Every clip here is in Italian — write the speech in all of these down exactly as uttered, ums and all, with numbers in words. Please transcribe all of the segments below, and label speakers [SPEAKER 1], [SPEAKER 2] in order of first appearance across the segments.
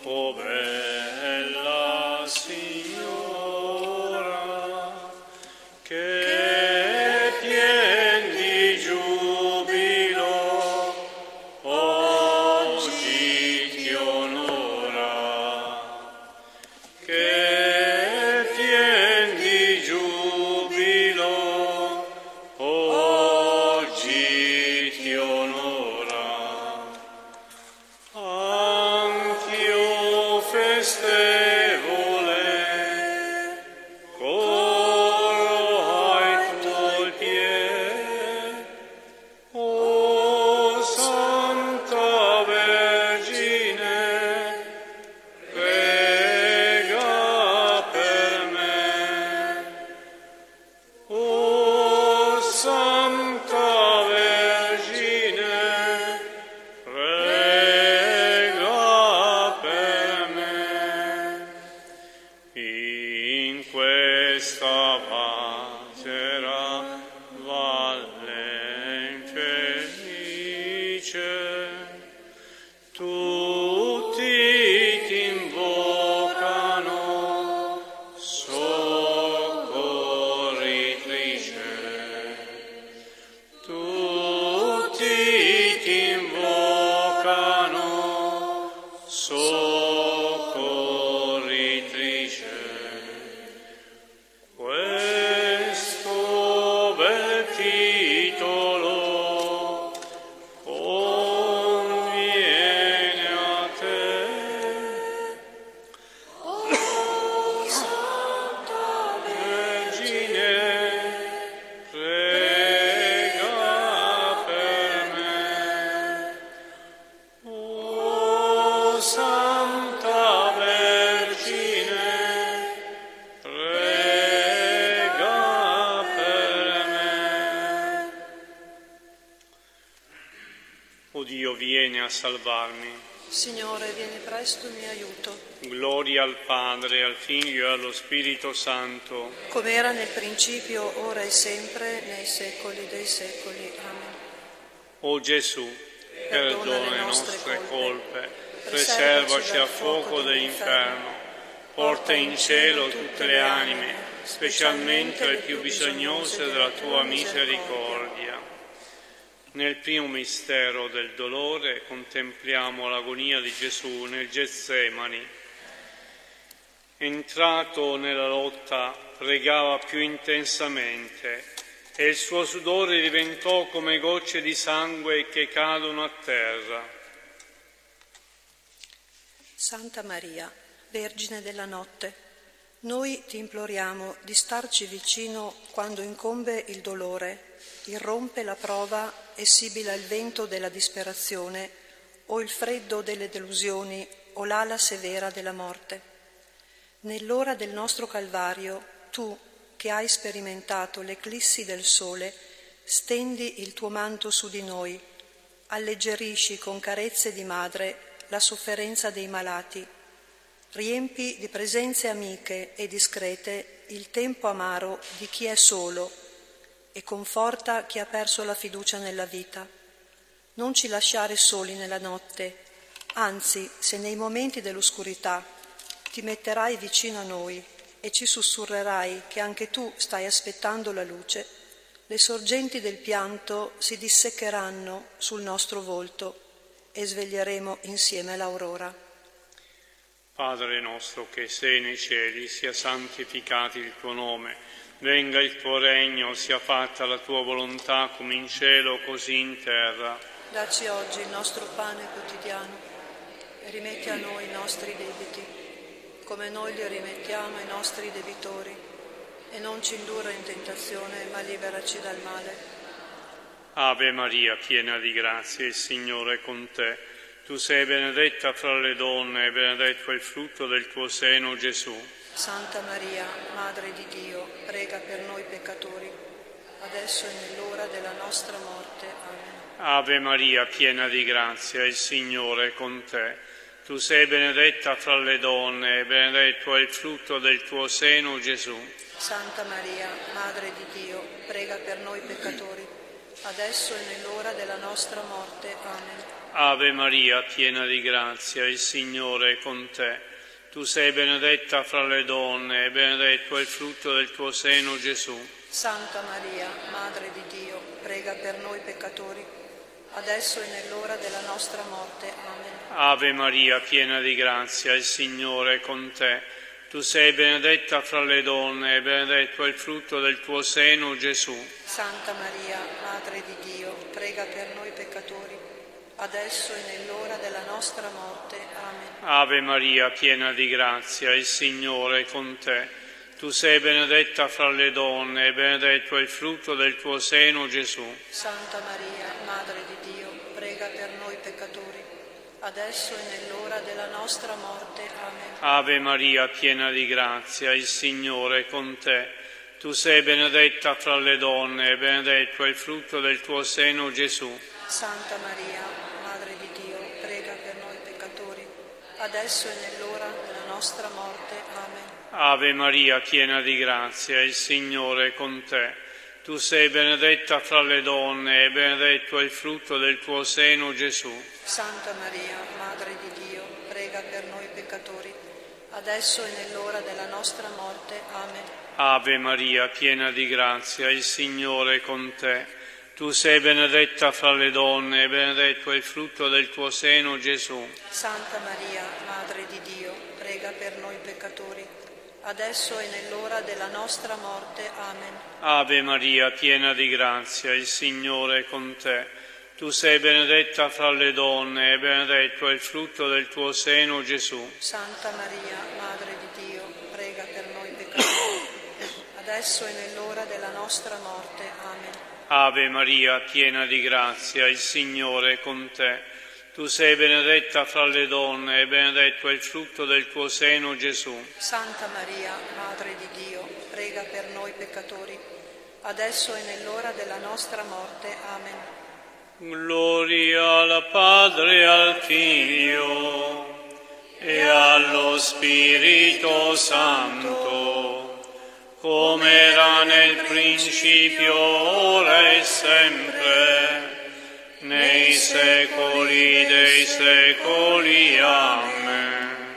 [SPEAKER 1] O bella Signora, che pien di giubilo oggi ti onora, che pien di giubilo oggi ti onora. Anch'io festevole corro ai tuoi piedi, o Santa Vergine, prega per me. O Santa Vergine, prega per me. In questa vasera valle infelice, tutti ti invocano, soccorritrice. Tutti ti invocano, soccorritrice. Questo bel titolo conviene a te. O Santa Vergine, prega per me. O Santa Vergine, prega per me. O Dio, vieni a salvarmi.
[SPEAKER 2] Signore, vieni presto in mio aiuto,
[SPEAKER 1] Gloria al Padre, al Figlio e allo Spirito Santo.
[SPEAKER 2] come era nel principio, ora e sempre, nei secoli dei secoli. Amen.
[SPEAKER 1] O Gesù,
[SPEAKER 2] Perdona
[SPEAKER 1] perdona
[SPEAKER 2] le
[SPEAKER 1] le
[SPEAKER 2] nostre
[SPEAKER 1] nostre
[SPEAKER 2] colpe,
[SPEAKER 1] colpe,
[SPEAKER 2] preservaci
[SPEAKER 1] preservaci
[SPEAKER 2] dal
[SPEAKER 1] dal
[SPEAKER 2] fuoco
[SPEAKER 1] fuoco
[SPEAKER 2] dell'inferno,
[SPEAKER 1] dell'inferno, porta in cielo tutte le anime, specialmente le più bisognose della tua misericordia. Nel primo mistero del dolore contempliamo l'agonia di Gesù nel Getsemani. Entrato nella lotta, pregava più intensamente e il suo sudore diventò come gocce di sangue che cadono a terra.
[SPEAKER 2] Santa Maria, Vergine della notte, noi ti imploriamo di starci vicino quando incombe il dolore, irrompe la prova e sibila il vento della disperazione o il freddo delle delusioni o l'ala severa della morte. Nell'ora del nostro Calvario, tu, che hai sperimentato l'eclissi del sole, stendi il tuo manto su di noi, alleggerisci con carezze di madre la sofferenza dei malati, riempi di presenze amiche e discrete il tempo amaro di chi è solo e conforta chi ha perso la fiducia nella vita. Non ci lasciare soli nella notte, anzi, se nei momenti dell'oscurità ti metterai vicino a noi e ci sussurrerai che anche tu stai aspettando la luce, le sorgenti del pianto si disseccheranno sul nostro volto e sveglieremo insieme l'aurora.
[SPEAKER 1] Padre nostro che sei nei cieli, sia santificato il tuo nome, venga il tuo regno, sia fatta la tua volontà come in cielo così in terra.
[SPEAKER 2] Dacci oggi il nostro pane quotidiano e rimetti a noi i nostri debiti, come noi li rimettiamo ai nostri debitori, e non ci indurre in tentazione, ma liberaci dal male.
[SPEAKER 1] Ave Maria, piena di grazia, il Signore è con te. Tu sei benedetta fra le donne e benedetto è il frutto del tuo seno, Gesù.
[SPEAKER 2] Santa Maria, Madre di Dio, prega per noi peccatori, adesso e nell'ora della nostra morte. Amen.
[SPEAKER 1] Ave Maria, piena di grazia, il Signore è con te. Tu sei benedetta fra le donne e benedetto è il frutto del tuo seno, Gesù.
[SPEAKER 2] Santa Maria, Madre di Dio, prega per noi peccatori, adesso e nell'ora della nostra morte. Amen.
[SPEAKER 1] Ave Maria, piena di grazia, il Signore è con te. Tu sei benedetta fra le donne e benedetto è il frutto del tuo seno, Gesù.
[SPEAKER 2] Santa Maria, Madre di Dio, prega per noi peccatori, adesso e nell'ora della nostra morte. Amen.
[SPEAKER 1] Ave Maria, piena di grazia, il Signore è con te. Tu sei benedetta fra le donne e benedetto è il frutto del tuo seno, Gesù.
[SPEAKER 2] Santa Maria, Madre di Dio, prega per noi peccatori, adesso e nell'ora della nostra morte. Amen.
[SPEAKER 1] Ave Maria, piena di grazia, il Signore è con te. Tu sei benedetta fra le donne e benedetto è il frutto del tuo seno, Gesù.
[SPEAKER 2] Santa Maria, Madre di Dio, prega per noi peccatori, adesso e nell'ora della nostra morte. Amen.
[SPEAKER 1] Ave Maria, piena di grazia, il Signore è con te. Tu sei benedetta fra le donne e benedetto è il frutto del tuo seno, Gesù.
[SPEAKER 2] Santa Maria, Madre di Dio, prega per noi peccatori, adesso e nell'ora della nostra morte. Amen.
[SPEAKER 1] Ave Maria, piena di grazia, il Signore è con te. Tu sei benedetta fra le donne e benedetto è il frutto del tuo seno, Gesù.
[SPEAKER 2] Santa Maria, Madre di Dio, prega per noi peccatori, adesso e nell'ora della nostra morte. Amen.
[SPEAKER 1] Ave Maria, piena di grazia, il Signore è con te. Tu sei benedetta fra le donne e benedetto è il frutto del tuo seno, Gesù.
[SPEAKER 2] Santa Maria, Madre di Dio, prega per noi peccatori, adesso e nell'ora della nostra morte. Amen.
[SPEAKER 1] Ave Maria, piena di grazia, il Signore è con te. Tu sei benedetta fra le donne e benedetto è il frutto del tuo seno, Gesù.
[SPEAKER 2] Santa Maria, Madre di Dio, prega per noi peccatori, adesso e nell'ora della nostra morte. Amen.
[SPEAKER 1] Ave Maria, piena di grazia, il Signore è con te. Tu sei benedetta fra le donne e benedetto è il frutto del tuo seno, Gesù.
[SPEAKER 2] Santa Maria, Madre di Dio, prega per noi peccatori, adesso e nell'ora della nostra morte. Amen.
[SPEAKER 1] Gloria al Padre e al Figlio e allo Spirito Santo, come era nel principio, ora e sempre, nei secoli dei secoli. Amen.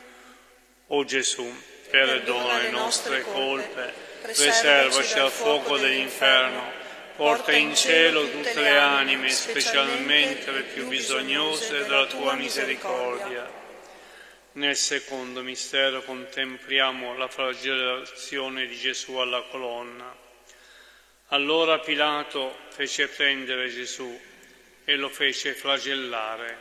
[SPEAKER 1] O Gesù, perdona le nostre colpe, preservaci dal fuoco dell'inferno, porta in cielo tutte le anime, specialmente le più bisognose della tua misericordia. Nel secondo mistero contempliamo la flagellazione di Gesù alla colonna. Allora Pilato fece prendere Gesù e lo fece flagellare.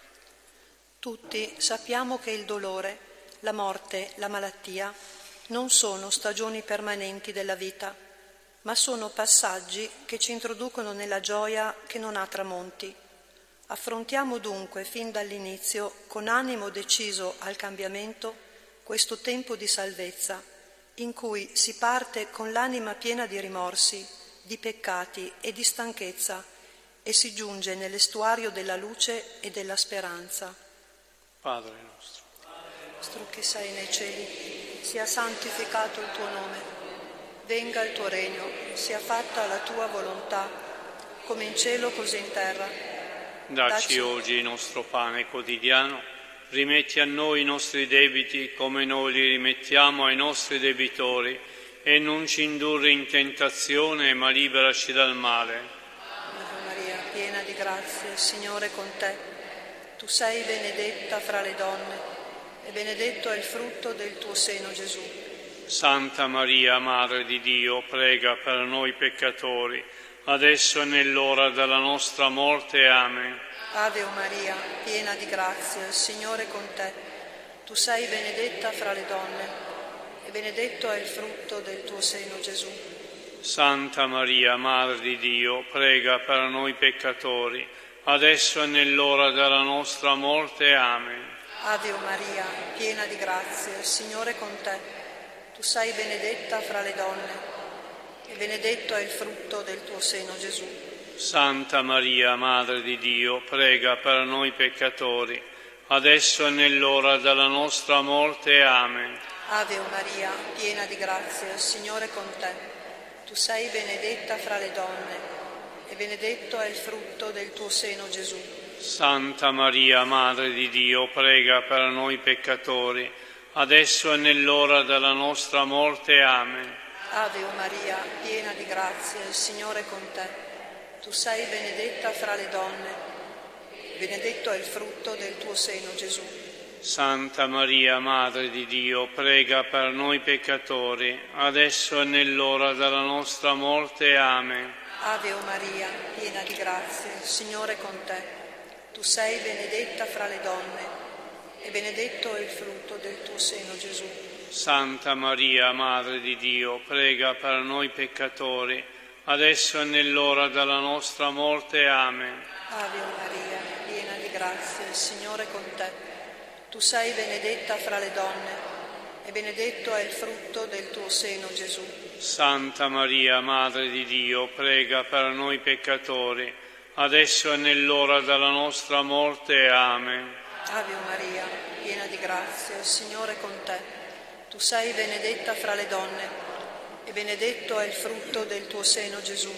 [SPEAKER 2] Tutti sappiamo che il dolore, la morte, la malattia non sono stagioni permanenti della vita, ma sono passaggi che ci introducono nella gioia che non ha tramonti. Affrontiamo dunque fin dall'inizio, con animo deciso al cambiamento, questo tempo di salvezza, in cui si parte con l'anima piena di rimorsi, di peccati e di stanchezza e si giunge nell'estuario della luce e della speranza.
[SPEAKER 1] Padre nostro,
[SPEAKER 2] nostro che sei nei cieli, sia santificato il tuo nome. Venga il tuo regno, sia fatta la tua volontà, come in cielo così in terra.
[SPEAKER 1] Dacci,
[SPEAKER 2] Dacci
[SPEAKER 1] oggi il nostro pane quotidiano, rimetti a noi i nostri debiti come noi li rimettiamo ai nostri debitori, e non ci indurre in tentazione, ma liberaci dal male.
[SPEAKER 2] Ave Maria, piena di grazia, il Signore è con te. Tu sei benedetta fra le donne, e benedetto è il frutto del tuo seno, Gesù.
[SPEAKER 1] Santa Maria, Madre di Dio, prega per noi peccatori, adesso e nell'ora della nostra morte. Amen.
[SPEAKER 2] Ave Maria, piena di grazia, il Signore è con te. Tu sei benedetta fra le donne, e benedetto è il frutto del tuo seno, Gesù.
[SPEAKER 1] Santa Maria, Madre di Dio, prega per noi peccatori, adesso e nell'ora della nostra morte. Amen.
[SPEAKER 2] Ave Maria, piena di grazia, il Signore è con te. Tu sei benedetta fra le donne, e benedetto è il frutto del tuo seno, Gesù.
[SPEAKER 1] Santa Maria, Madre di Dio, prega per noi peccatori, adesso e nell'ora della nostra morte. Amen.
[SPEAKER 2] Ave Maria, piena di grazia, il Signore è con te. Tu sei benedetta fra le donne, e benedetto è il frutto del tuo seno, Gesù.
[SPEAKER 1] Santa Maria, Madre di Dio, prega per noi peccatori, adesso e nell'ora della nostra morte. Amen.
[SPEAKER 2] Ave o Maria, piena di grazia, il Signore è con te. Tu sei benedetta fra le donne, benedetto è il frutto del tuo seno, Gesù.
[SPEAKER 1] Santa Maria, Madre di Dio, prega per noi peccatori, adesso e nell'ora della nostra morte. Amen.
[SPEAKER 2] Ave o Maria, piena di grazia, il Signore è con te. Tu sei benedetta fra le donne, e benedetto è il frutto del tuo seno, Gesù.
[SPEAKER 1] Santa Maria, Madre di Dio, prega per noi peccatori, adesso e nell'ora della nostra morte. Amen.
[SPEAKER 2] Ave o Maria, piena di grazia, il Signore è con te. Tu sei benedetta fra le donne, e benedetto è il frutto del tuo seno, Gesù.
[SPEAKER 1] Santa Maria, Madre di Dio, prega per noi peccatori, adesso e nell'ora della nostra morte. Amen.
[SPEAKER 2] Ave o Maria, piena di grazia, il Signore è con te. Tu sei benedetta fra le donne, e benedetto è il frutto del tuo seno, Gesù.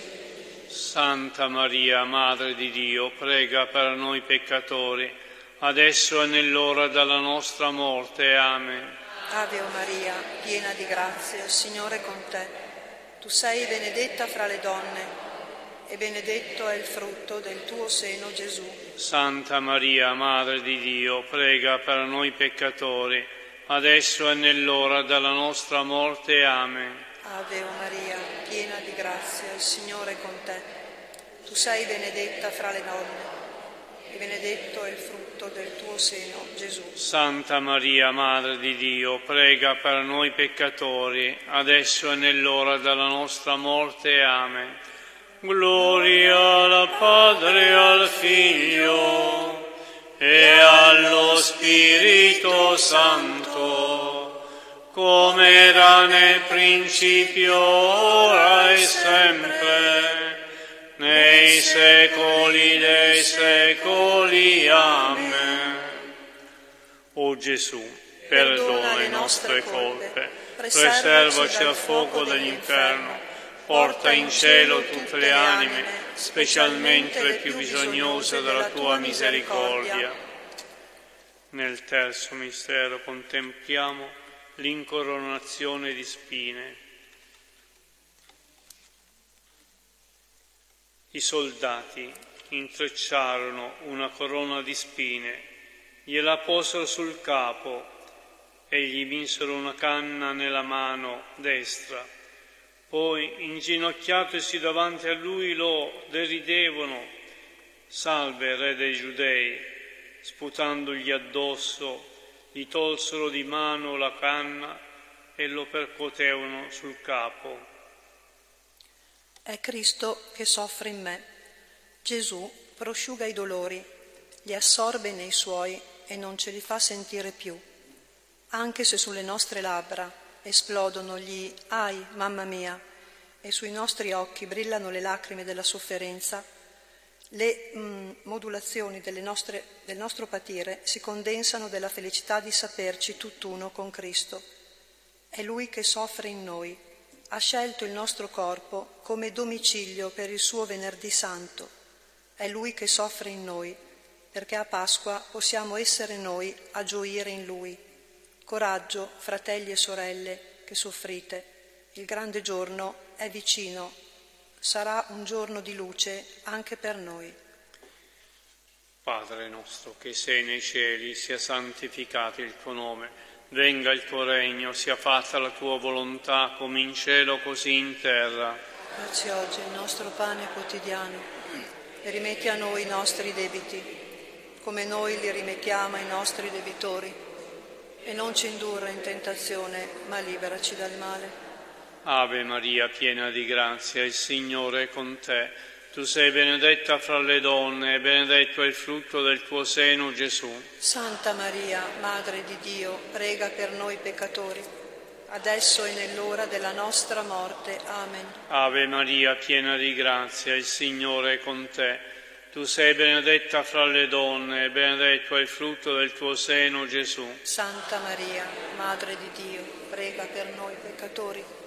[SPEAKER 1] Santa Maria, Madre di Dio, prega per noi peccatori, adesso e nell'ora della nostra morte. Amen.
[SPEAKER 2] Ave o Maria, piena di grazia, il Signore è con te. Tu sei benedetta fra le donne, e benedetto è il frutto del tuo seno, Gesù.
[SPEAKER 1] Santa Maria, Madre di Dio, prega per noi peccatori, adesso e nell'ora della nostra morte. Amen.
[SPEAKER 2] Ave o Maria, piena di grazia, il Signore è con te. Tu sei benedetta fra le donne, e benedetto è il frutto del tuo seno, Gesù.
[SPEAKER 1] Santa Maria, Madre di Dio, prega per noi peccatori, adesso e nell'ora della nostra morte. Amen. Gloria al Padre, al Figlio e allo Spirito Santo, come era nel principio, ora e sempre, nei secoli dei secoli. Amen. O Gesù, perdona le nostre colpe, preservaci dal fuoco dell'inferno, porta in cielo tutte le anime, specialmente le più bisognose della tua misericordia. Nel terzo mistero contempliamo l'incoronazione di spine. I soldati intrecciarono una corona di spine, gliela posero sul capo e gli misero una canna nella mano destra. Poi, inginocchiatosi davanti a lui, lo deridevano: «Salve, Re dei Giudei!» Sputandogli addosso, gli tolsero di mano la canna e lo percuotevano sul capo.
[SPEAKER 2] È Cristo che soffre in me. Gesù prosciuga i dolori, li assorbe nei suoi e non ce li fa sentire più. Anche se sulle nostre labbra esplodono gli «Ai, mamma mia!» e sui nostri occhi brillano le lacrime della sofferenza, le mm, modulazioni delle nostre, del nostro patire si condensano della felicità di saperci tutt'uno con Cristo. È Lui che soffre in noi, ha scelto il nostro corpo come domicilio per il suo Venerdì Santo. È Lui che soffre in noi, perché a Pasqua possiamo essere noi a gioire in Lui. Coraggio, fratelli e sorelle, che soffrite. Il grande giorno è vicino. Sarà un giorno di luce anche per noi.
[SPEAKER 1] Padre nostro che sei nei cieli, sia santificato il tuo nome, venga il tuo regno, sia fatta la tua volontà come in cielo così in terra.
[SPEAKER 2] Dacci oggi il nostro pane quotidiano e rimetti a noi i nostri debiti, come noi li rimettiamo ai nostri debitori, e non ci indurre in tentazione, ma liberaci dal male.
[SPEAKER 1] Ave Maria, piena di grazia, il Signore è con te. Tu sei benedetta fra le donne e benedetto è il frutto del tuo seno, Gesù.
[SPEAKER 2] Santa Maria, Madre di Dio, prega per noi peccatori, adesso e nell'ora della nostra morte. Amen.
[SPEAKER 1] Ave Maria, piena di grazia, il Signore è con te. Tu sei benedetta fra le donne e benedetto è il frutto del tuo seno, Gesù.
[SPEAKER 2] Santa Maria, Madre di Dio, prega per noi peccatori,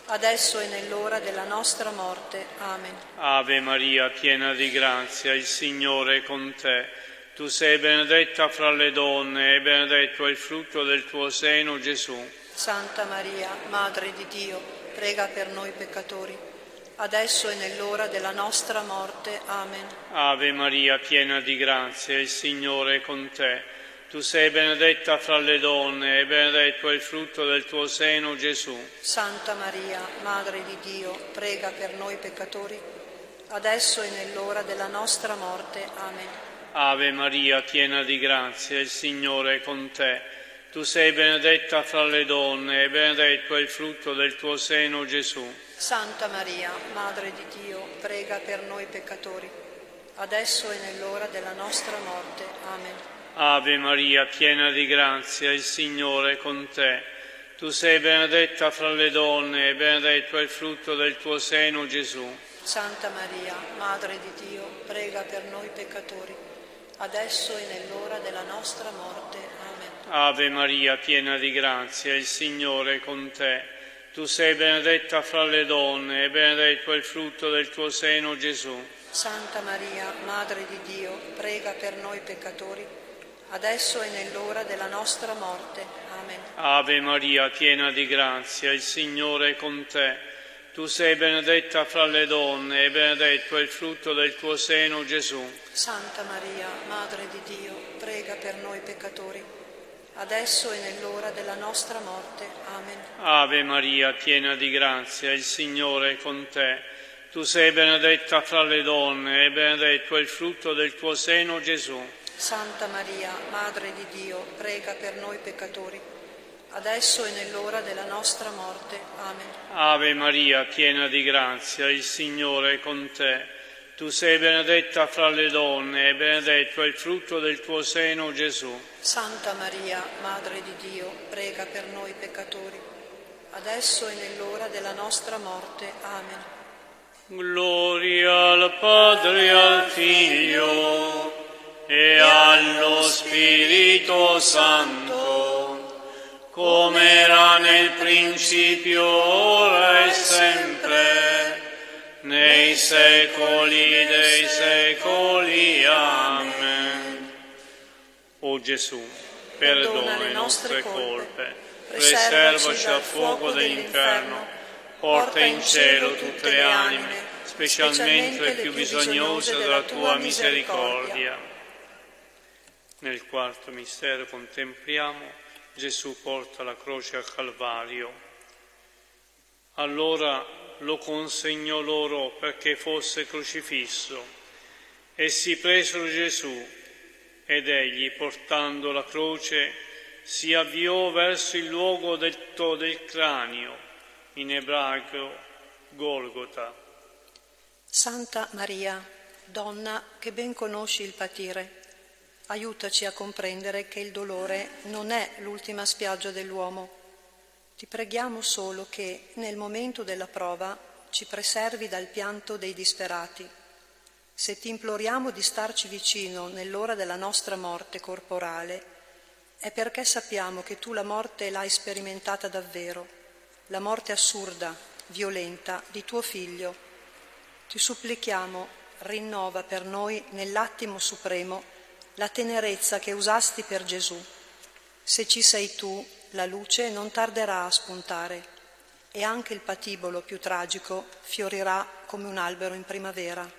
[SPEAKER 2] adesso e nell'ora della nostra morte. Amen.
[SPEAKER 1] Ave Maria, piena di grazia, il Signore è con te. Tu sei benedetta fra le donne e benedetto è il frutto del tuo seno, Gesù.
[SPEAKER 2] Santa Maria, Madre di Dio, prega per noi peccatori, adesso e nell'ora della nostra morte. Amen.
[SPEAKER 1] Ave Maria, piena di grazia, il Signore è con te. Tu sei benedetta fra le donne e benedetto è il frutto del tuo seno, Gesù.
[SPEAKER 2] Santa Maria, Madre di Dio, prega per noi peccatori, adesso e nell'ora della nostra morte. Amen.
[SPEAKER 1] Ave Maria, piena di grazia, il Signore è con te. Tu sei benedetta fra le donne e benedetto è il frutto del tuo seno, Gesù.
[SPEAKER 2] Santa Maria, Madre di Dio, prega per noi peccatori, adesso e nell'ora della nostra morte. Amen.
[SPEAKER 1] Ave Maria, piena di grazia, il Signore è con te. Tu sei benedetta fra le donne e benedetto è il frutto del tuo seno, Gesù.
[SPEAKER 2] Santa Maria, Madre di Dio, prega per noi peccatori, adesso e nell'ora della nostra morte. Amen.
[SPEAKER 1] Ave Maria, piena di grazia, il Signore è con te. Tu sei benedetta fra le donne e benedetto è il frutto del tuo seno, Gesù.
[SPEAKER 2] Santa Maria, Madre di Dio, prega per noi peccatori, adesso e nell'ora della nostra morte. Amen.
[SPEAKER 1] Ave Maria, piena di grazia, il Signore è con te. Tu sei benedetta fra le donne e benedetto è il frutto del tuo seno, Gesù.
[SPEAKER 2] Santa Maria, Madre di Dio, prega per noi peccatori, adesso e nell'ora della nostra morte. Amen.
[SPEAKER 1] Ave Maria, piena di grazia, il Signore è con te. Tu sei benedetta fra le donne e benedetto è il frutto del tuo seno, Gesù.
[SPEAKER 2] Santa Maria, Madre di Dio, prega per noi peccatori, adesso e nell'ora della nostra morte. Amen.
[SPEAKER 1] Ave Maria, piena di grazia, il Signore è con te. Tu sei benedetta fra le donne e benedetto è il frutto del tuo seno, Gesù.
[SPEAKER 2] Santa Maria, Madre di Dio, prega per noi peccatori, adesso e nell'ora della nostra morte. Amen.
[SPEAKER 1] Gloria al Padre e al Figlio e allo Spirito Santo, come era nel principio, ora e sempre, nei secoli dei secoli. Amen. O Gesù, perdona le nostre colpe, preservaci dal fuoco dell'inferno, porta in cielo tutte le anime, specialmente le più bisognose della tua misericordia. Nel quarto mistero contempliamo Gesù porta la croce al Calvario. Allora lo consegnò loro perché fosse crocifisso. Essi presero Gesù ed egli, portando la croce, si avviò verso il luogo detto del cranio, in ebraico Golgota.
[SPEAKER 2] Santa Maria, donna che ben conosci il patire, aiutaci a comprendere che il dolore non è l'ultima spiaggia dell'uomo. Ti preghiamo solo che, nel momento della prova, ci preservi dal pianto dei disperati. Se ti imploriamo di starci vicino nell'ora della nostra morte corporale, è perché sappiamo che tu la morte l'hai sperimentata davvero, la morte assurda, violenta di tuo Figlio. Ti supplichiamo, rinnova per noi nell'attimo supremo la tenerezza che usasti per Gesù. Se ci sei tu, la luce non tarderà a spuntare e anche il patibolo più tragico fiorirà come un albero in primavera.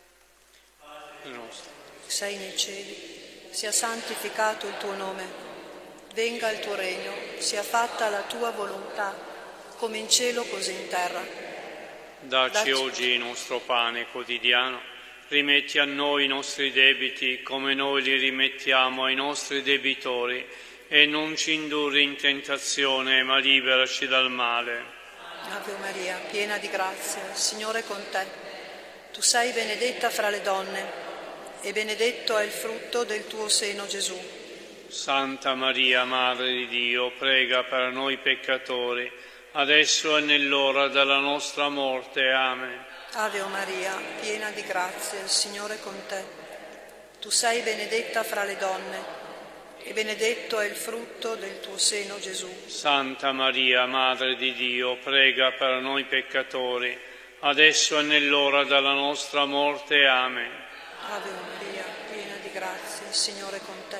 [SPEAKER 2] Sei nei cieli, sia santificato il tuo nome, venga il tuo regno, sia fatta la tua volontà, come in cielo così in terra.
[SPEAKER 1] Dacci,
[SPEAKER 2] Dacci
[SPEAKER 1] oggi il nostro pane quotidiano, rimetti a noi i nostri debiti come noi li rimettiamo ai nostri debitori, e non ci indurre in tentazione, ma liberaci dal male.
[SPEAKER 2] Ave Maria, piena di grazia, il Signore è con te. Tu sei benedetta fra le donne, e benedetto è il frutto del tuo seno, Gesù.
[SPEAKER 1] Santa Maria, Madre di Dio, prega per noi peccatori, adesso e nell'ora della nostra morte. Amen.
[SPEAKER 2] Ave Maria, piena di grazia, il Signore è con te. Tu sei benedetta fra le donne, e benedetto è il frutto del tuo seno, Gesù.
[SPEAKER 1] Santa Maria, Madre di Dio, prega per noi peccatori, adesso e nell'ora della nostra morte. Amen.
[SPEAKER 2] Ave Maria, piena di grazia, il Signore è con te.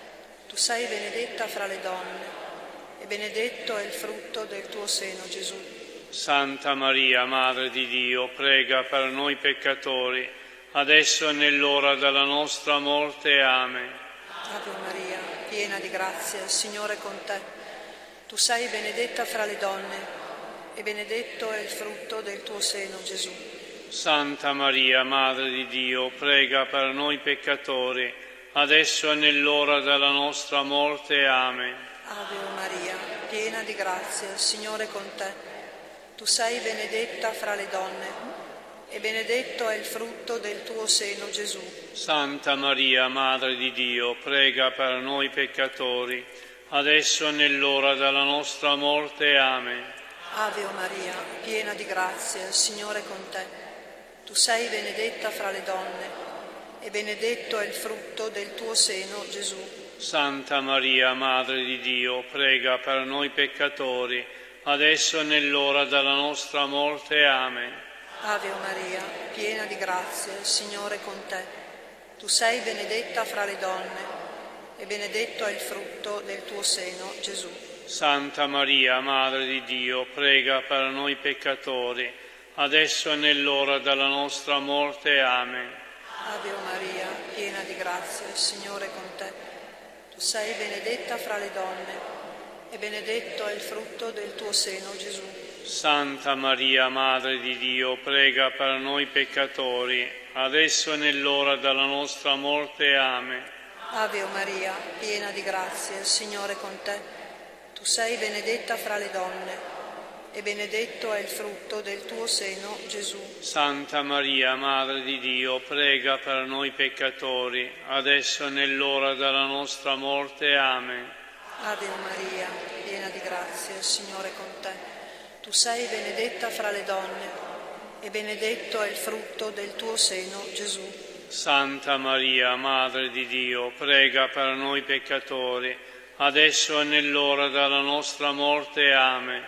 [SPEAKER 2] Tu sei benedetta fra le donne, e benedetto è il frutto del tuo seno, Gesù.
[SPEAKER 1] Santa Maria, Madre di Dio, prega per noi peccatori, adesso e nell'ora della nostra morte. Amen.
[SPEAKER 2] Ave Maria, piena di grazia, il Signore è con te. Tu sei benedetta fra le donne, e benedetto è il frutto del tuo seno, Gesù.
[SPEAKER 1] Santa Maria, Madre di Dio, prega per noi peccatori, adesso e nell'ora della nostra morte. Amen.
[SPEAKER 2] Ave Maria, piena di grazia, il Signore è con te. Tu sei benedetta fra le donne, e benedetto è il frutto del tuo seno, Gesù.
[SPEAKER 1] Santa Maria, Madre di Dio, prega per noi peccatori, adesso e nell'ora della nostra morte. Amen.
[SPEAKER 2] Ave Maria, piena di grazia, il Signore è con te. Tu sei benedetta fra le donne, e benedetto è il frutto del tuo seno, Gesù.
[SPEAKER 1] Santa Maria, Madre di Dio, prega per noi peccatori, adesso e nell'ora della nostra morte. Amen.
[SPEAKER 2] Ave Maria, piena di grazia, il Signore è con te. Tu sei benedetta fra le donne, e benedetto è il frutto del tuo seno, Gesù.
[SPEAKER 1] Santa Maria, Madre di Dio, prega per noi peccatori, adesso e nell'ora della nostra morte. Amen.
[SPEAKER 2] Ave Maria, piena di grazia, il Signore è con te. Tu sei benedetta fra le donne, e benedetto è il frutto del tuo seno, Gesù.
[SPEAKER 1] Santa Maria, Madre di Dio, prega per noi peccatori, adesso e nell'ora della nostra morte. Amen.
[SPEAKER 2] Ave Maria, piena di grazia, il Signore è con te. Tu sei benedetta fra le donne, e benedetto è il frutto del tuo seno, Gesù.
[SPEAKER 1] Santa Maria, Madre di Dio, prega per noi peccatori, adesso e nell'ora della nostra morte. Amen.
[SPEAKER 2] Ave Maria, piena di grazia, il Signore è con te. Tu sei benedetta fra le donne, e benedetto è il frutto del tuo seno, Gesù.
[SPEAKER 1] Santa Maria, Madre di Dio, prega per noi peccatori, adesso e nell'ora della nostra morte. Amen.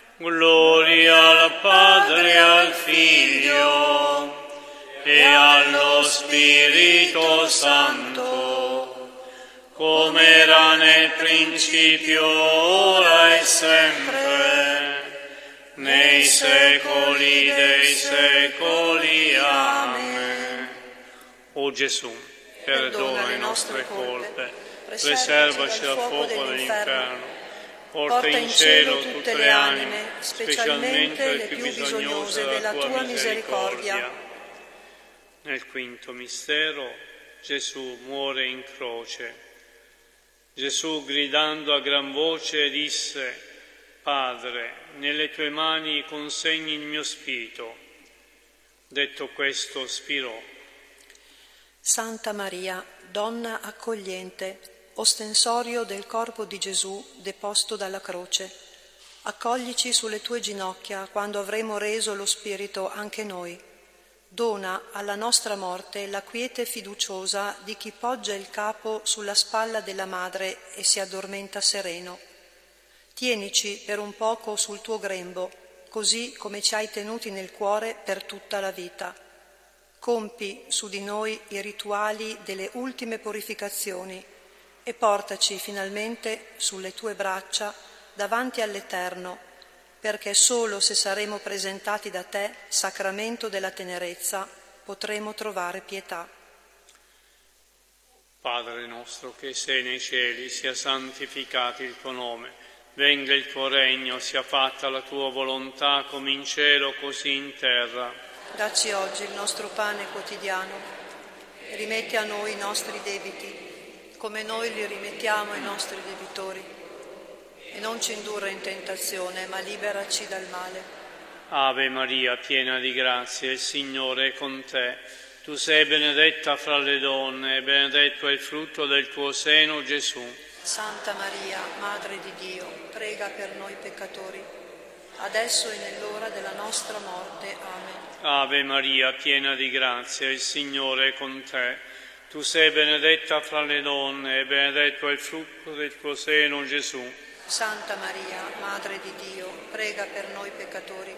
[SPEAKER 1] Gloria al Padre e al Figlio e allo Spirito Santo, come era nel principio, ora e sempre, nei secoli dei secoli. Amen. O Gesù, perdona le nostre colpe, preservaci dal fuoco dell'inferno, porta in cielo tutte le anime, specialmente le più bisognose della tua misericordia. Nel quinto mistero, Gesù muore in croce. Gesù, gridando a gran voce, disse: Padre, nelle tue mani consegni il mio spirito. Detto questo, spirò.
[SPEAKER 2] Santa Maria, donna accogliente, ostensorio del corpo di Gesù deposto dalla croce, accoglici sulle tue ginocchia quando avremo reso lo Spirito anche noi. Dona alla nostra morte la quiete fiduciosa di chi poggia il capo sulla spalla della madre e si addormenta sereno. Tienici per un poco sul tuo grembo, così come ci hai tenuti nel cuore per tutta la vita. Compi su di noi i rituali delle ultime purificazioni e portaci finalmente sulle tue braccia davanti all'Eterno, perché solo se saremo presentati da te, sacramento della tenerezza, potremo trovare pietà.
[SPEAKER 1] Padre nostro che sei nei cieli, sia santificato il tuo nome, venga il tuo regno, sia fatta la tua volontà come in cielo così in terra.
[SPEAKER 2] Dacci oggi il nostro pane quotidiano e rimetti a noi i nostri debiti, come noi li rimettiamo ai nostri debitori, e non ci indurre in tentazione, ma liberaci dal male.
[SPEAKER 1] Ave Maria, piena di grazia, il Signore è con te. Tu sei benedetta fra le donne, e benedetto è il frutto del tuo seno, Gesù.
[SPEAKER 2] Santa Maria, Madre di Dio, prega per noi peccatori, adesso e nell'ora della nostra morte. Amen.
[SPEAKER 1] Ave Maria, piena di grazia, il Signore è con te. Tu sei benedetta fra le donne e benedetto è il frutto del tuo seno, Gesù.
[SPEAKER 2] Santa Maria, Madre di Dio, prega per noi peccatori,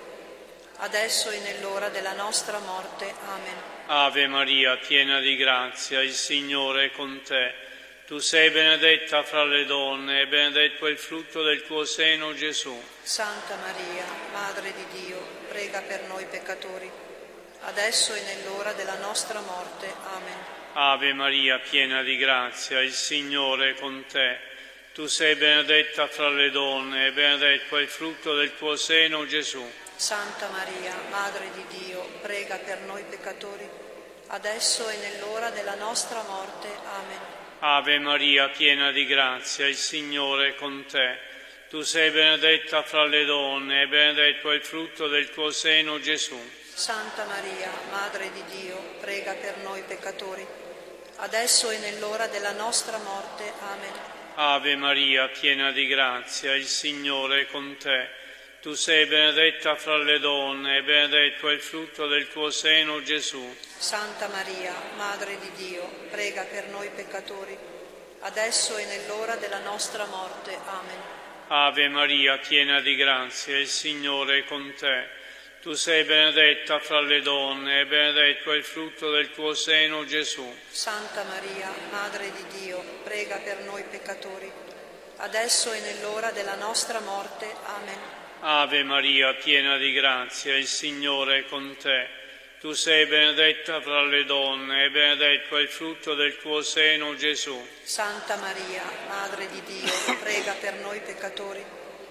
[SPEAKER 2] adesso e nell'ora della nostra morte. Amen.
[SPEAKER 1] Ave Maria, piena di grazia, il Signore è con te. Tu sei benedetta fra le donne e benedetto è il frutto del tuo seno, Gesù.
[SPEAKER 2] Santa Maria, Madre di Dio, prega per noi peccatori, adesso e nell'ora della nostra morte. Amen.
[SPEAKER 1] Ave Maria, piena di grazia, il Signore è con te. Tu sei benedetta fra le donne e benedetto è il frutto del tuo seno, Gesù.
[SPEAKER 2] Santa Maria, Madre di Dio, prega per noi peccatori, adesso e nell'ora della nostra morte. Amen.
[SPEAKER 1] Ave Maria, piena di grazia, il Signore è con te. Tu sei benedetta fra le donne e benedetto è il frutto del tuo seno, Gesù.
[SPEAKER 2] Santa Maria, Madre di Dio, prega per noi peccatori, adesso e nell'ora della nostra morte. Amen.
[SPEAKER 1] Ave Maria, piena di grazia, il Signore è con te. Tu sei benedetta fra le donne e benedetto è il frutto del tuo seno, Gesù.
[SPEAKER 2] Santa Maria, Madre di Dio, prega per noi peccatori, adesso e nell'ora della nostra morte. Amen.
[SPEAKER 1] Ave Maria, piena di grazia, il Signore è con te. Tu sei benedetta fra le donne e benedetto è il frutto del tuo seno, Gesù.
[SPEAKER 2] Santa Maria, Madre di Dio, prega per noi peccatori, adesso e nell'ora della nostra morte. Amen.
[SPEAKER 1] Ave Maria, piena di grazia, il Signore è con te. Tu sei benedetta fra le donne e benedetto è il frutto del tuo seno, Gesù.
[SPEAKER 2] Santa Maria, Madre di Dio, prega per noi peccatori,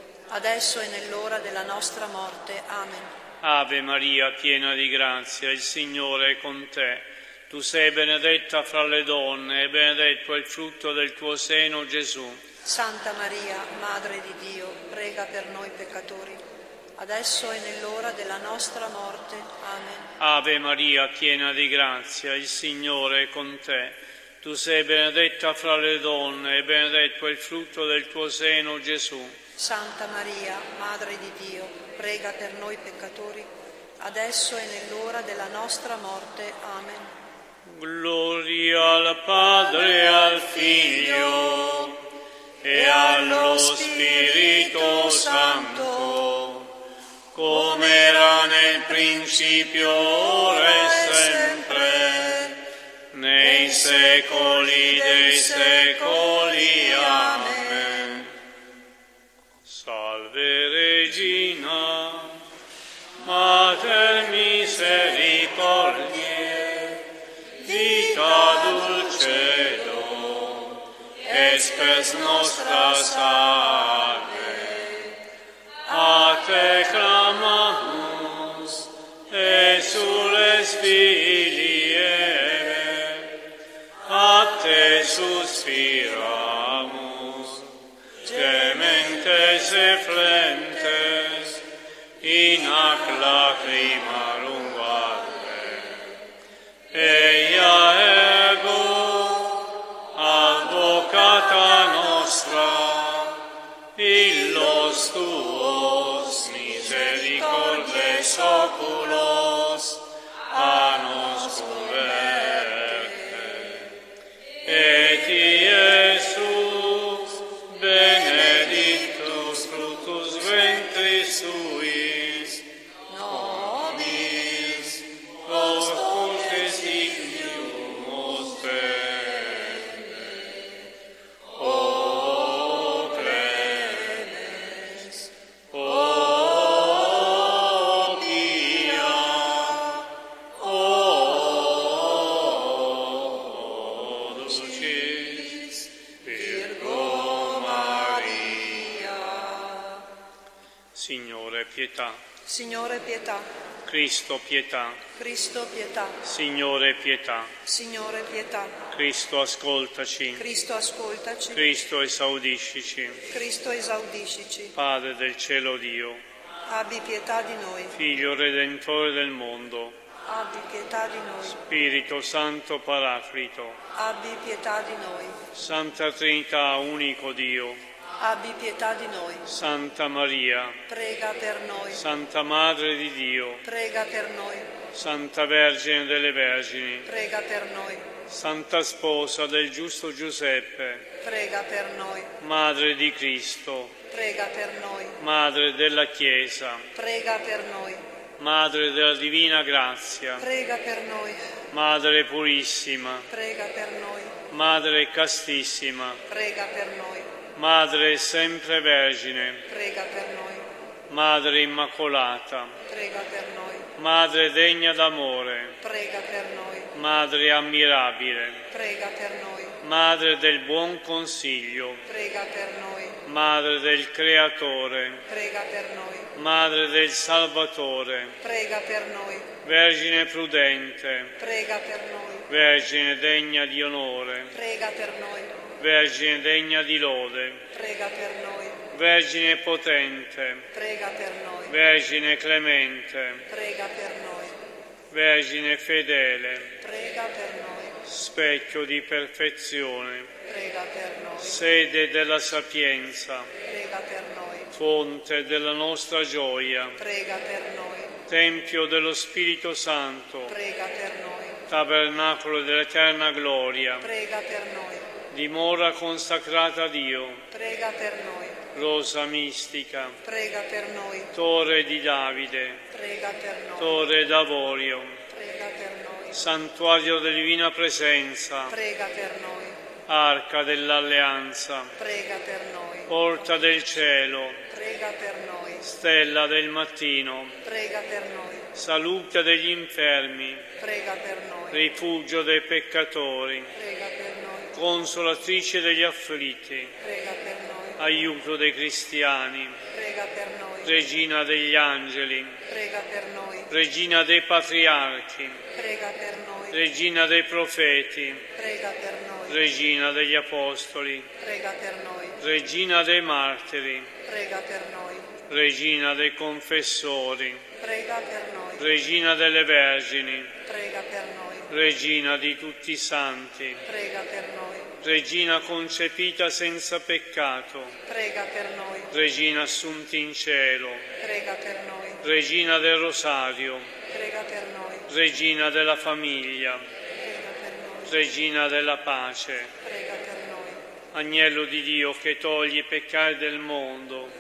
[SPEAKER 2] adesso e nell'ora della nostra morte. Amen.
[SPEAKER 1] Ave Maria, piena di grazia, il Signore è con te. Tu sei benedetta fra le donne e benedetto è il frutto del tuo seno, Gesù.
[SPEAKER 2] Santa Maria, Madre di Dio, prega per noi peccatori, adesso e nell'ora della nostra morte. Amen.
[SPEAKER 1] Ave Maria, piena di grazia, il Signore è con te. Tu sei benedetta fra le donne e benedetto è il frutto del tuo seno, Gesù.
[SPEAKER 2] Santa Maria, Madre di Dio, prega per noi peccatori, adesso e nell'ora della nostra morte. Amen.
[SPEAKER 1] Gloria al Padre e al Figlio e allo Spirito Santo, come era nel principio, ora e sempre, nei secoli dei secoli. Amen. Salve Regina, Mater misericordiae, vita dulcedo, et spes nostra salve. A te clamamus, exules filii Eve, a te suspiramus, gementes e flentes, in ac lacrimarum valle. Eia ergo, advocata nostra, illos tuos misericordes oculos a nos converte. Et Iesus benedictus fructus ventris suis, nobis vos testigimus tende. O clemens, o pia, o dulcis Virgo Maria. Signore, pietà.
[SPEAKER 2] Signore, pietà.
[SPEAKER 1] Cristo, pietà.
[SPEAKER 2] Cristo, pietà.
[SPEAKER 1] Signore, pietà.
[SPEAKER 2] Signore, pietà.
[SPEAKER 1] Cristo, ascoltaci.
[SPEAKER 2] Cristo, ascoltaci.
[SPEAKER 1] Cristo, esaudiscici.
[SPEAKER 2] Cristo, esaudiscici.
[SPEAKER 1] Padre del cielo Dio,
[SPEAKER 2] Abbi pietà di noi.
[SPEAKER 1] Figlio Redentore del mondo,
[SPEAKER 2] Abbi pietà di noi.
[SPEAKER 1] Spirito Santo Paraclito,
[SPEAKER 2] Abbi pietà di noi.
[SPEAKER 1] Santa Trinità, unico Dio,
[SPEAKER 2] Abbi pietà di noi.
[SPEAKER 1] Santa Maria,
[SPEAKER 2] Prega per noi.
[SPEAKER 1] Santa Madre di Dio,
[SPEAKER 2] Prega per noi.
[SPEAKER 1] Santa Vergine delle Vergini,
[SPEAKER 2] Prega per noi.
[SPEAKER 1] Santa Sposa del giusto Giuseppe,
[SPEAKER 2] prega per noi.
[SPEAKER 1] Madre di Cristo,
[SPEAKER 2] Prega per noi.
[SPEAKER 1] Madre della Chiesa,
[SPEAKER 2] Prega per noi.
[SPEAKER 1] Madre della Divina Grazia,
[SPEAKER 2] Prega per noi.
[SPEAKER 1] Madre Purissima,
[SPEAKER 2] Prega per noi.
[SPEAKER 1] Madre Castissima,
[SPEAKER 2] Prega per noi.
[SPEAKER 1] Madre Sempre Vergine,
[SPEAKER 2] Prega per noi.
[SPEAKER 1] Madre Immacolata,
[SPEAKER 2] Prega per noi.
[SPEAKER 1] Madre degna d'amore,
[SPEAKER 2] Prega per noi.
[SPEAKER 1] Madre ammirabile,
[SPEAKER 2] Prega per noi.
[SPEAKER 1] Madre del buon consiglio,
[SPEAKER 2] Prega per noi.
[SPEAKER 1] Madre del Creatore,
[SPEAKER 2] Prega per noi.
[SPEAKER 1] Madre del Salvatore,
[SPEAKER 2] Prega per noi.
[SPEAKER 1] Vergine prudente,
[SPEAKER 2] Prega per noi.
[SPEAKER 1] Vergine degna di onore,
[SPEAKER 2] Prega per noi.
[SPEAKER 1] Vergine degna di lode,
[SPEAKER 2] Prega per noi.
[SPEAKER 1] Vergine potente,
[SPEAKER 2] Prega per noi.
[SPEAKER 1] Vergine clemente,
[SPEAKER 2] Prega per noi.
[SPEAKER 1] Vergine fedele,
[SPEAKER 2] Prega per noi.
[SPEAKER 1] specchio di perfezione,
[SPEAKER 2] Prega per noi.
[SPEAKER 1] sede della sapienza,
[SPEAKER 2] Prega per noi.
[SPEAKER 1] fonte della nostra gioia,
[SPEAKER 2] Prega per noi.
[SPEAKER 1] Tempio dello Spirito Santo,
[SPEAKER 2] Prega per noi.
[SPEAKER 1] tabernacolo dell'eterna gloria,
[SPEAKER 2] Prega per noi.
[SPEAKER 1] dimora consacrata a Dio,
[SPEAKER 2] Prega per noi.
[SPEAKER 1] rosa mistica,
[SPEAKER 2] Prega per noi.
[SPEAKER 1] torre di Davide,
[SPEAKER 2] Prega per noi.
[SPEAKER 1] torre d'avorio,
[SPEAKER 2] Prega per noi.
[SPEAKER 1] santuario della divina presenza,
[SPEAKER 2] Prega per noi.
[SPEAKER 1] arca dell'alleanza,
[SPEAKER 2] Prega per noi.
[SPEAKER 1] porta del cielo,
[SPEAKER 2] Prega per noi.
[SPEAKER 1] stella del mattino,
[SPEAKER 2] Prega per noi.
[SPEAKER 1] salute degli infermi,
[SPEAKER 2] Prega per noi.
[SPEAKER 1] rifugio dei peccatori,
[SPEAKER 2] Prega per noi.
[SPEAKER 1] consolatrice degli afflitti,
[SPEAKER 2] Prega per noi.
[SPEAKER 1] aiuto dei cristiani,
[SPEAKER 2] Prega per noi.
[SPEAKER 1] regina degli angeli,
[SPEAKER 2] Prega per noi.
[SPEAKER 1] regina dei patriarchi,
[SPEAKER 2] Prega per noi.
[SPEAKER 1] regina dei profeti,
[SPEAKER 2] Prega per noi.
[SPEAKER 1] regina degli apostoli,
[SPEAKER 2] Prega per noi.
[SPEAKER 1] regina dei martiri,
[SPEAKER 2] Prega per noi.
[SPEAKER 1] regina dei confessori,
[SPEAKER 2] Prega per noi.
[SPEAKER 1] regina delle vergini,
[SPEAKER 2] Prega per noi.
[SPEAKER 1] regina di tutti i santi,
[SPEAKER 2] Prega per noi.
[SPEAKER 1] regina concepita senza peccato,
[SPEAKER 2] Prega per noi.
[SPEAKER 1] regina assunta in cielo,
[SPEAKER 2] Prega per noi.
[SPEAKER 1] regina del rosario,
[SPEAKER 2] Prega per noi.
[SPEAKER 1] regina della famiglia,
[SPEAKER 2] Prega per noi.
[SPEAKER 1] regina della pace,
[SPEAKER 2] Prega per noi.
[SPEAKER 1] agnello di Dio che toglie i peccati del mondo,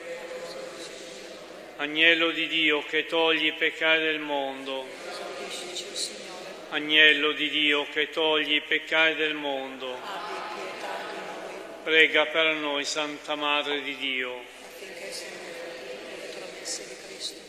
[SPEAKER 1] agnello di Dio che toglie i peccati del mondo,
[SPEAKER 2] Esaudiscici, o Signore.
[SPEAKER 1] agnello di Dio che toglie i peccati del mondo,
[SPEAKER 2] Abbi pietà di noi,
[SPEAKER 1] prega per noi, Santa Madre di Dio.
[SPEAKER 2] affinché siamo frutti delle promesse di Cristo.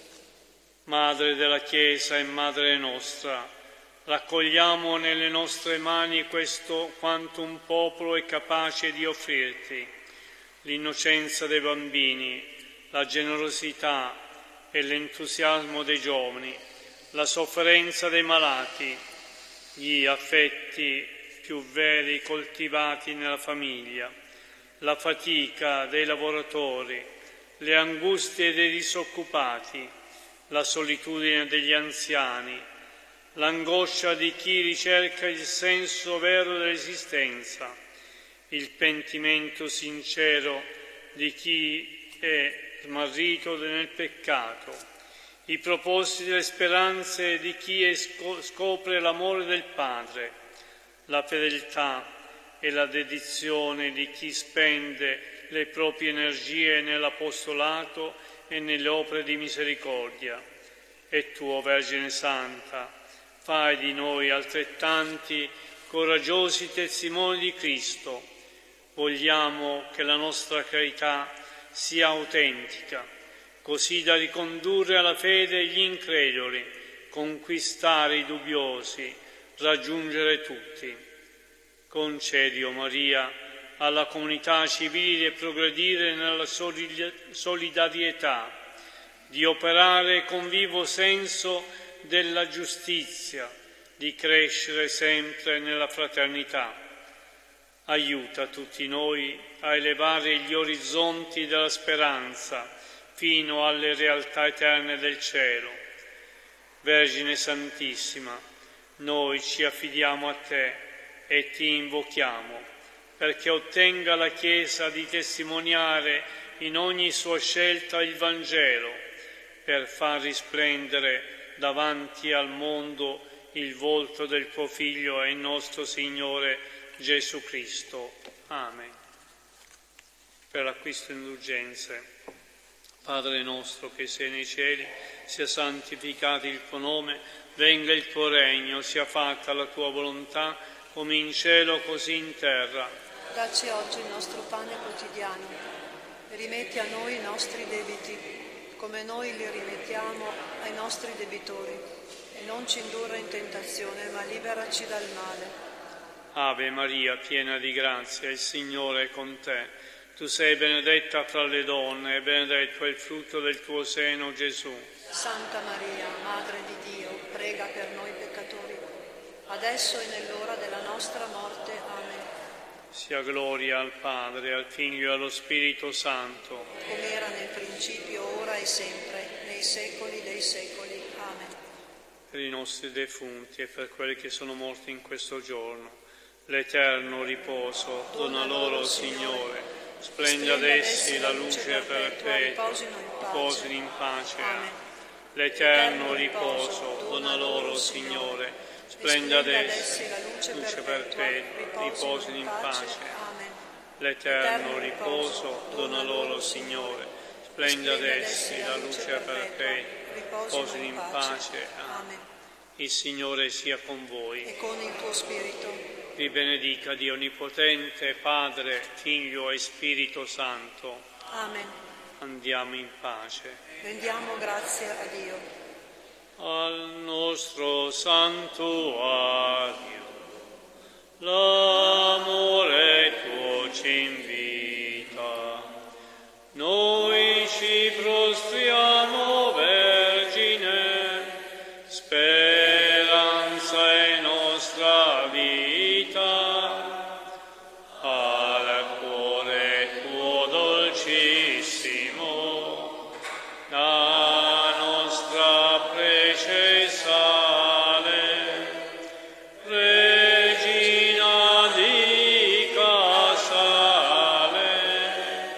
[SPEAKER 1] Madre della Chiesa e Madre nostra, raccogliamo nelle nostre mani questo quanto un popolo è capace di offrirti, l'innocenza dei bambini, la generosità e l'entusiasmo dei giovani, la sofferenza dei malati, gli affetti più veri coltivati nella famiglia, la fatica dei lavoratori, le angustie dei disoccupati, la solitudine degli anziani, l'angoscia di chi ricerca il senso vero dell'esistenza, il pentimento sincero di chi è smarrito nel peccato, i propositi e le speranze di chi scopre l'amore del Padre, la fedeltà e la dedizione di chi spende le proprie energie nell'apostolato e nelle opere di misericordia. E tu, o Vergine Santa, fai di noi altrettanti coraggiosi testimoni di Cristo. Vogliamo che la nostra carità sia autentica, così da ricondurre alla fede gli increduli, conquistare i dubbiosi, raggiungere tutti. Concedi, o Maria, alla comunità civile di progredire nella solidarietà, di operare con vivo senso della giustizia, di crescere sempre nella fraternità. Aiuta tutti noi a elevare gli orizzonti della speranza fino alle realtà eterne del cielo. Vergine Santissima, noi ci affidiamo a te e ti invochiamo perché ottenga la Chiesa di testimoniare in ogni sua scelta il Vangelo, per far risplendere davanti al mondo il volto del tuo Figlio e nostro Signore Gesù Cristo. Amen. Per l'acquisto indulgenze. Padre nostro che sei nei cieli, sia santificato il tuo nome, venga il tuo regno, sia fatta la tua volontà, come in cielo così in terra.
[SPEAKER 2] Dacci oggi il nostro pane quotidiano e rimetti a noi i nostri debiti, come noi li rimettiamo ai nostri debitori, e non ci indurre in tentazione, ma liberaci dal male.
[SPEAKER 1] Ave Maria, piena di grazia, il Signore è con te. Tu sei benedetta fra le donne e benedetto è il frutto del tuo seno, Gesù.
[SPEAKER 2] Santa Maria, Madre di Dio, prega per noi peccatori, adesso e nell'ora della nostra morte. Amen.
[SPEAKER 1] Sia gloria al Padre, al Figlio e allo Spirito Santo.
[SPEAKER 2] Come era nel principio, ora e sempre, nei secoli dei secoli. Amen.
[SPEAKER 1] Per i nostri defunti e per quelli che sono morti in questo giorno, l'eterno riposo dona loro, Signore. Splenda ad essi la luce perpetua, riposino in pace. Amen. L'eterno riposo dona loro, Signore. Splenda ad essi la luce perpetua, riposino in pace. L'eterno riposo dona loro, Signore. Splenda ad essi la luce perpetua, riposino in pace. Amen. Il Signore sia con voi.
[SPEAKER 2] E con il tuo spirito.
[SPEAKER 1] Vi benedica Dio Onnipotente, Padre, Figlio e Spirito Santo.
[SPEAKER 2] Amen.
[SPEAKER 1] Andiamo in pace.
[SPEAKER 2] Rendiamo grazie a Dio.
[SPEAKER 1] Al nostro santuario, l'amore tuo ci invita. Noi ci prostriamo, Vergine, speranza è nostra vita. Al cuore tuo dolcissimo, la nostra prece sale, Regina di Casale,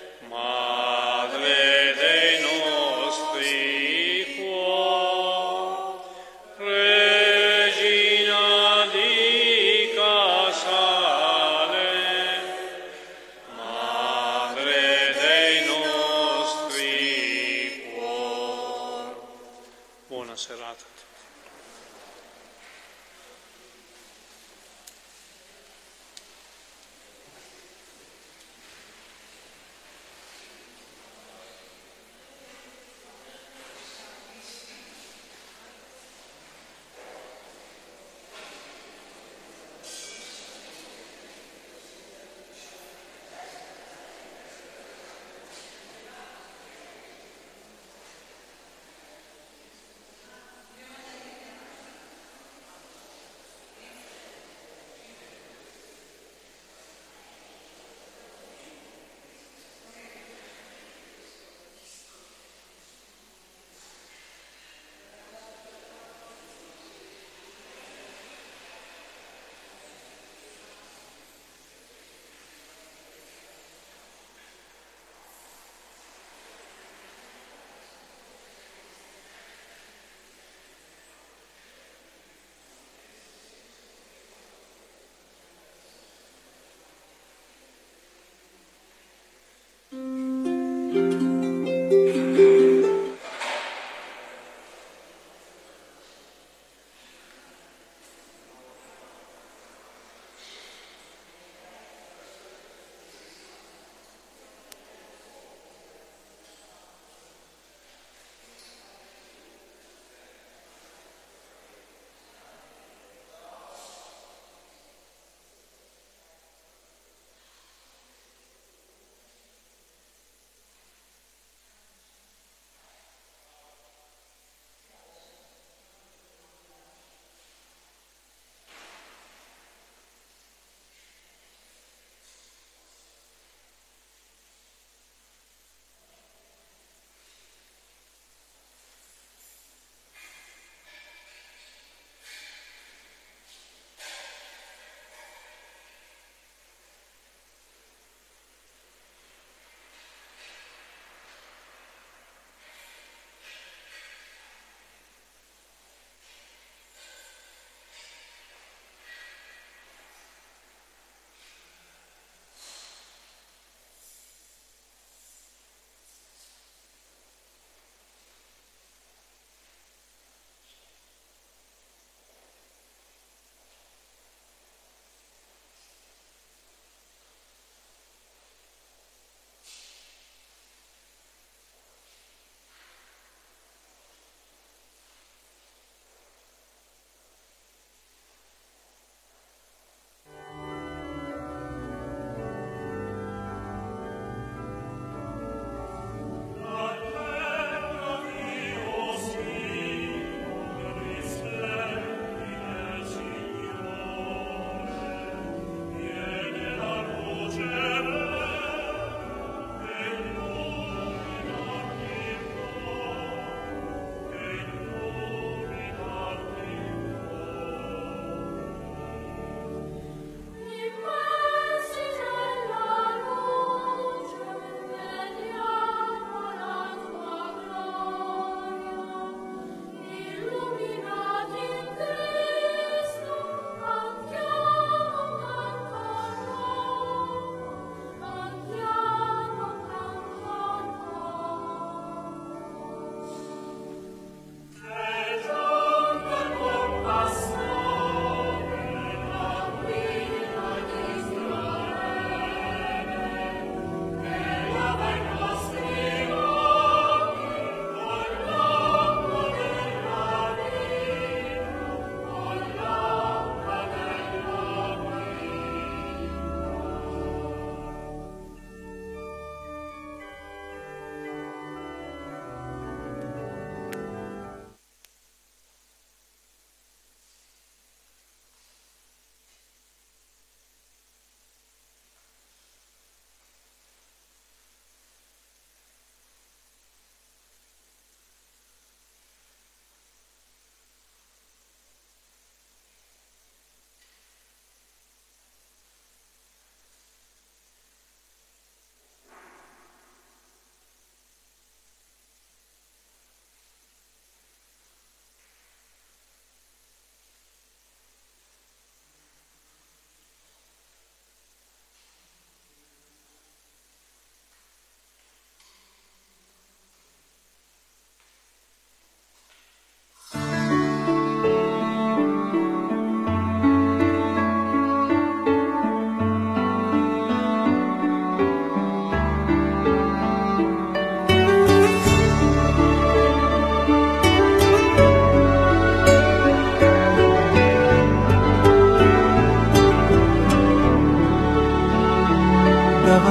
[SPEAKER 1] Madre dei nostri cuori, Regina di Casale, Madre dei nostri cuori.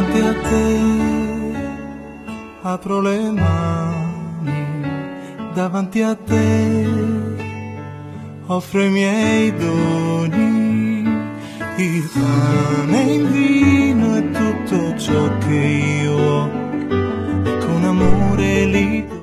[SPEAKER 3] davanti a te, apro le mani, davanti a te, offro i miei doni, il pane, il vino e tutto ciò che io ho, e con amore li do.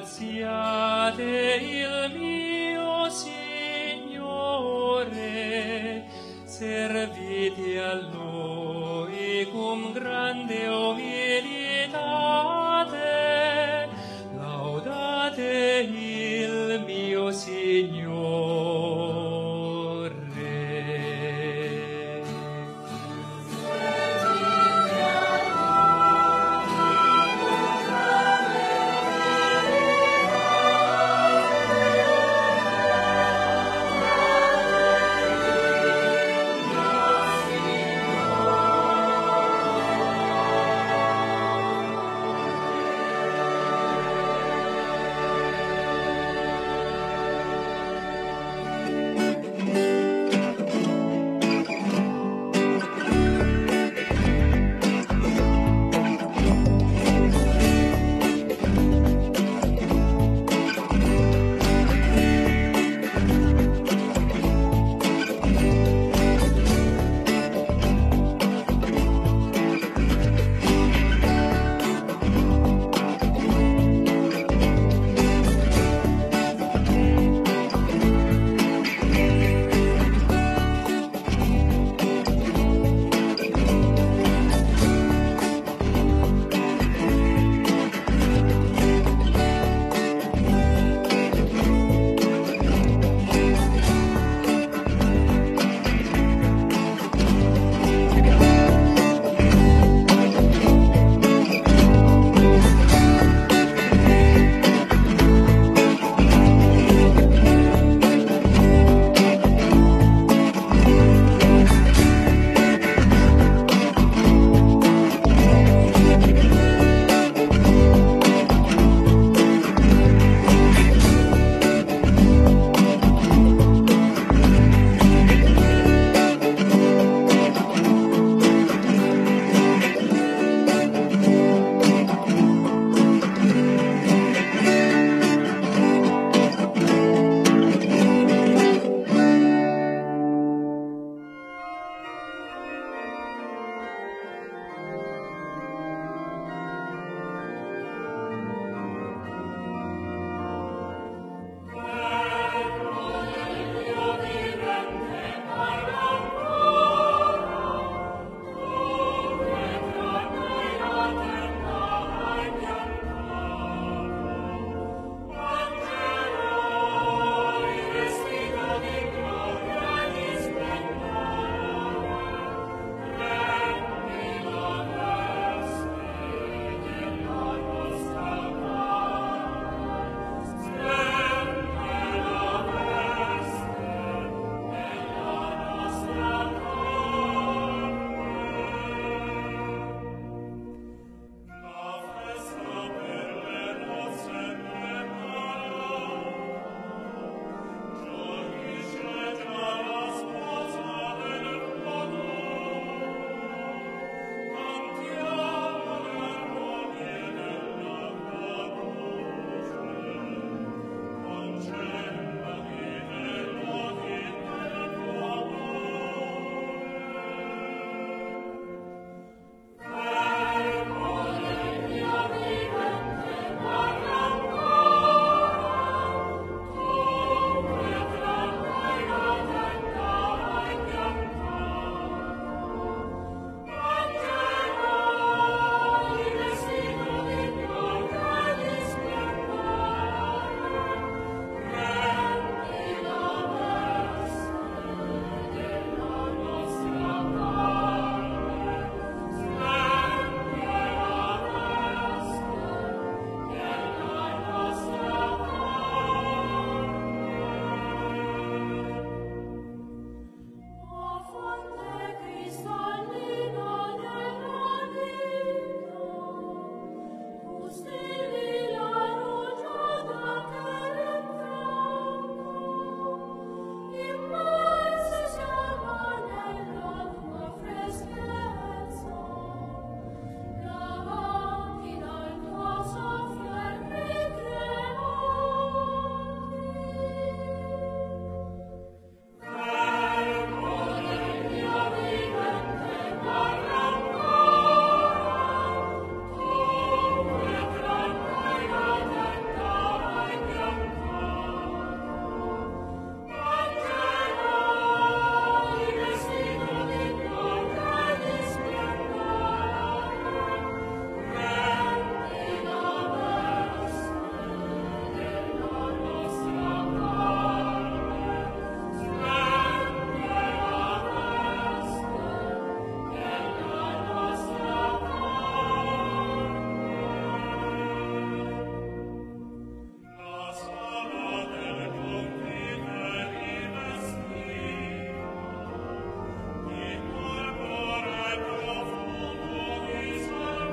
[SPEAKER 4] graziate il mio Signore, servite a Lui.